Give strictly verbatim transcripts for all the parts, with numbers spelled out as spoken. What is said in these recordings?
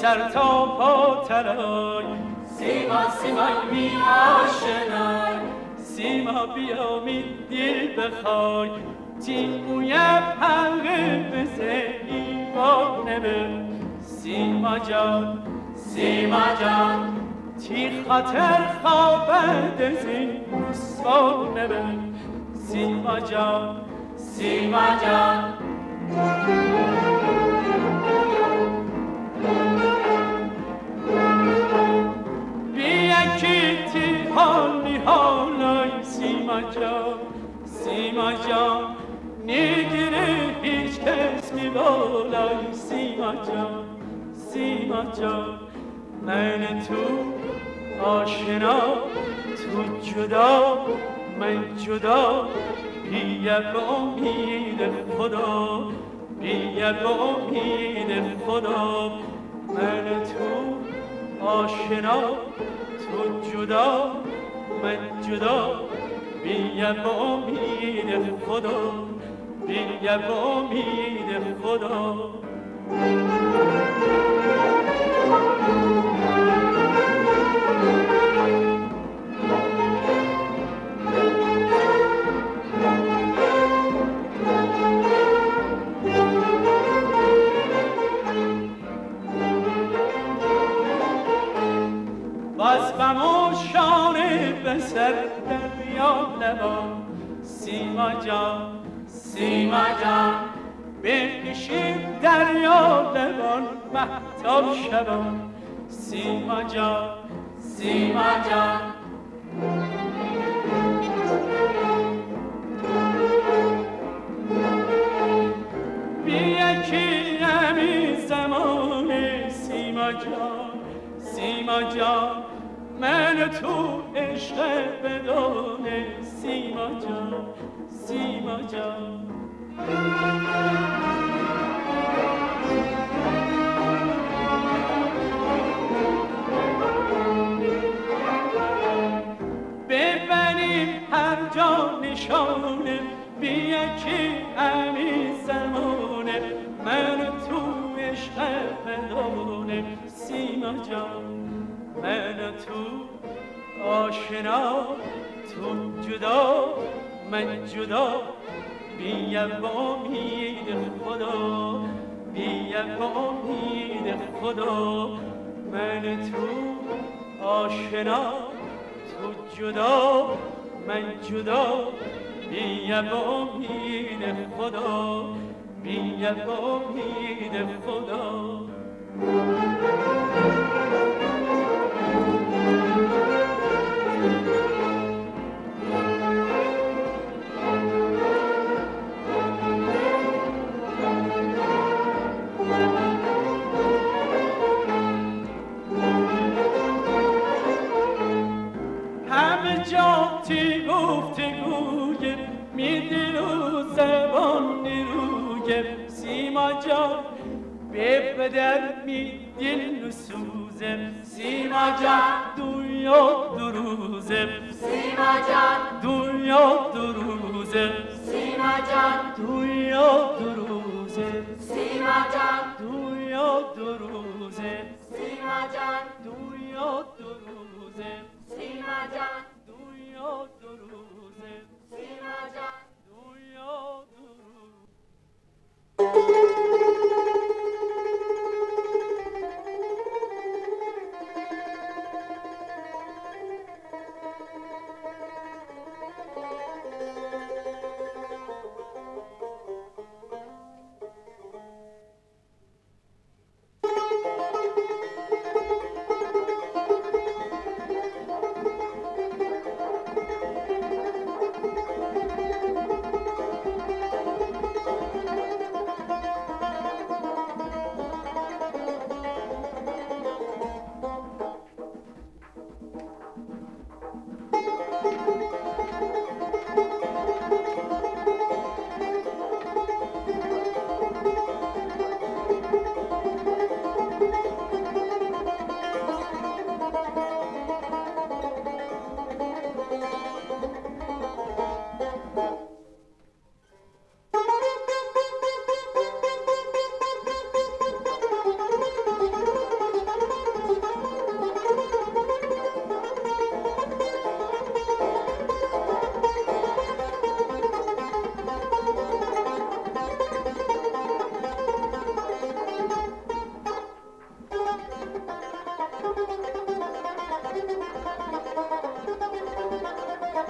سر تا پا ترای سیما سیما می آشنای سیما بیا می دل بخوای تی مویم حقه بزنی با نبه سیما جان سیما جان تی خاطر خوابد از این روزا نبه سیما جان سیما جان بیاکی حالی حالای سیما جان سیما جان نگیره هیچ کس میبالای سیما جان سیما جان من تو آشنا تو جدا من جدا بی یک امید خدا بی یک امید خدا من تو آشنا تو جدا من جدا بی یک امید خدا بی یک امید خدا باز بموشانه به سر دریا لبان سیما جان سیما جان بکشیم دریا لبان مهتاب شبان سیما جان سیما جان بیاکی همی زمان سیما جان سیما جان من تو عشق بدانه سیما جان سیما جان ببریم هر جا نشانه بیاکی همی زمانه من تو عشق بدانه سیما جان من تو آشنا تو جدا من جدا بی یک امید خدا بی یک امید خدا من تو آشنا تو جدا من جدا بی یک امید خدا بی یک امید خدا همه جا تی گفتگوی می دل و زبان نیروی سیما جان به بدر می دل و سوزه سیما جان دنیا دو روزه سیما جان دنیا دو روزه سیما جان دنیا دو روزه سیما جان دنیا دو روزه سیما جان دنیا دو روزه سیما جان دنیا دو روزه سیما جان دنیا دو روزه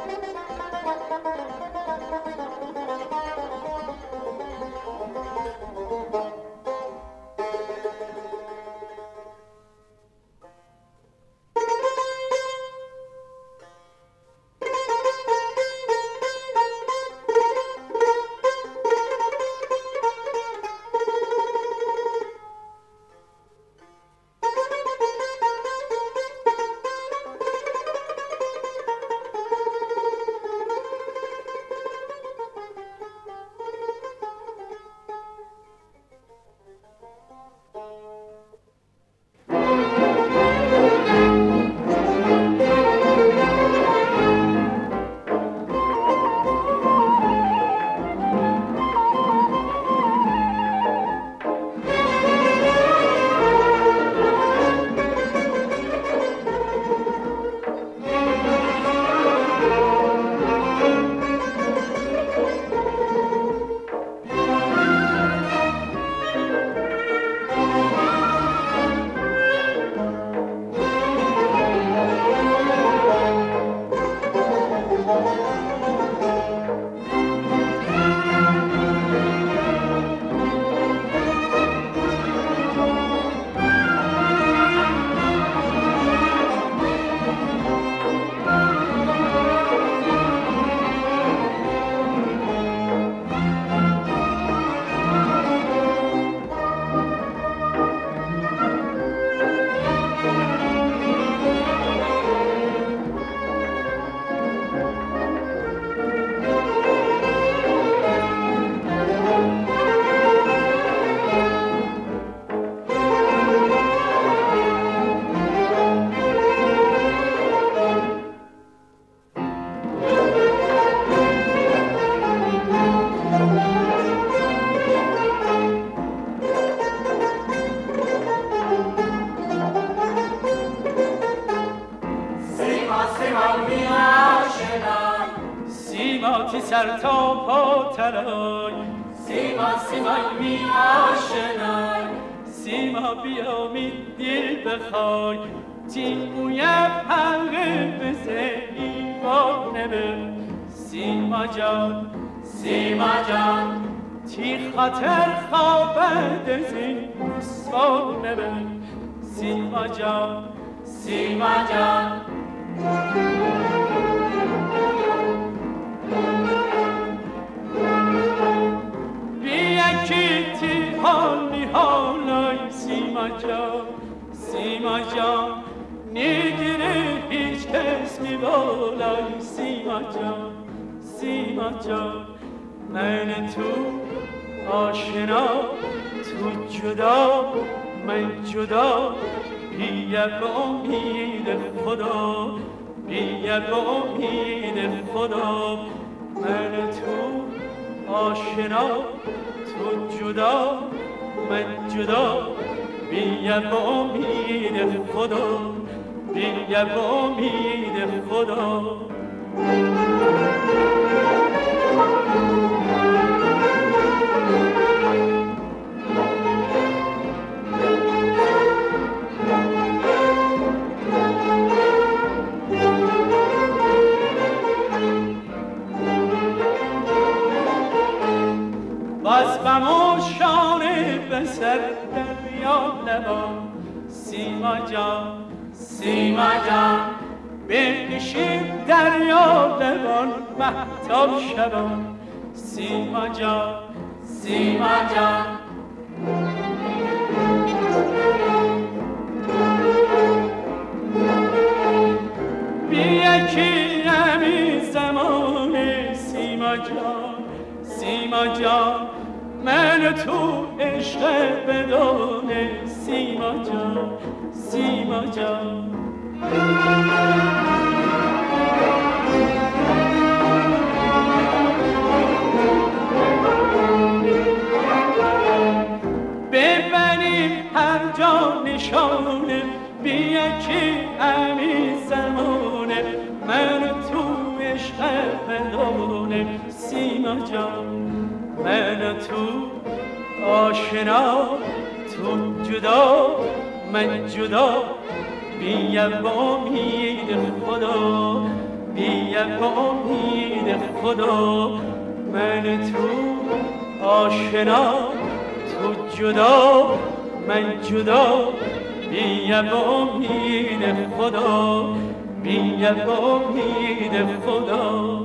سیما سر تا پا ترای سیما سیما می آشنای سیما بیا می دل بخوای تین مویم حلقه بزنی وانمه سیما جان سیما جان تی خاطر خوابد از این رسوانمه سیما جان سیما جان بیاکی حالی حالای سیما جان سیما جان نگیره هیچ کس میبالای سیما جان سیما جان من تو آشنا تو جدا من جدا بیا به امید خدا بیا به امید خدا من تو آشنا تو جدا من جدا بیا به امید خدا بیا به امید خدا باز بموشانه به سر دریا لبان سیما جان سیما جان بنشین دریا لبان مهتاب شبان سیما جان سیما جان بیاکی نمی زمان سیما جان سیما جان من تو عشق بدانه سیما جان سیما جان ببینیم هر جا نشانه بیاکی امی زمانه من تو عشق بدانه سیما جان من تو آشنا تو جدا من جدا بیا به امید خدا بیا به امید خدا. من تو آشنا تو جدا من جدا، بیا به امید خدا بیا به امید خدا.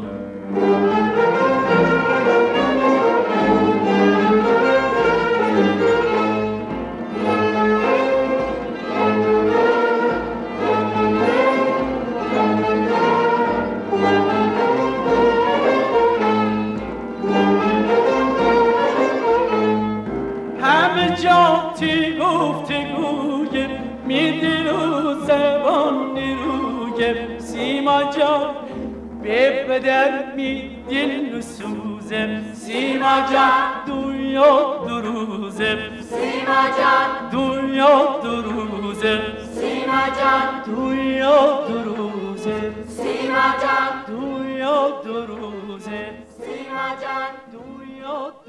همه جا تی گفتگوی می دل و زبان نیروی سیما جان به بدر می دل و سوزه. سیما جان دنیا دو روزه سیما جان دنیا دو روزه سیما جان دنیا دو روزه سیما جان دنیا دو روزه سیما جان دنیا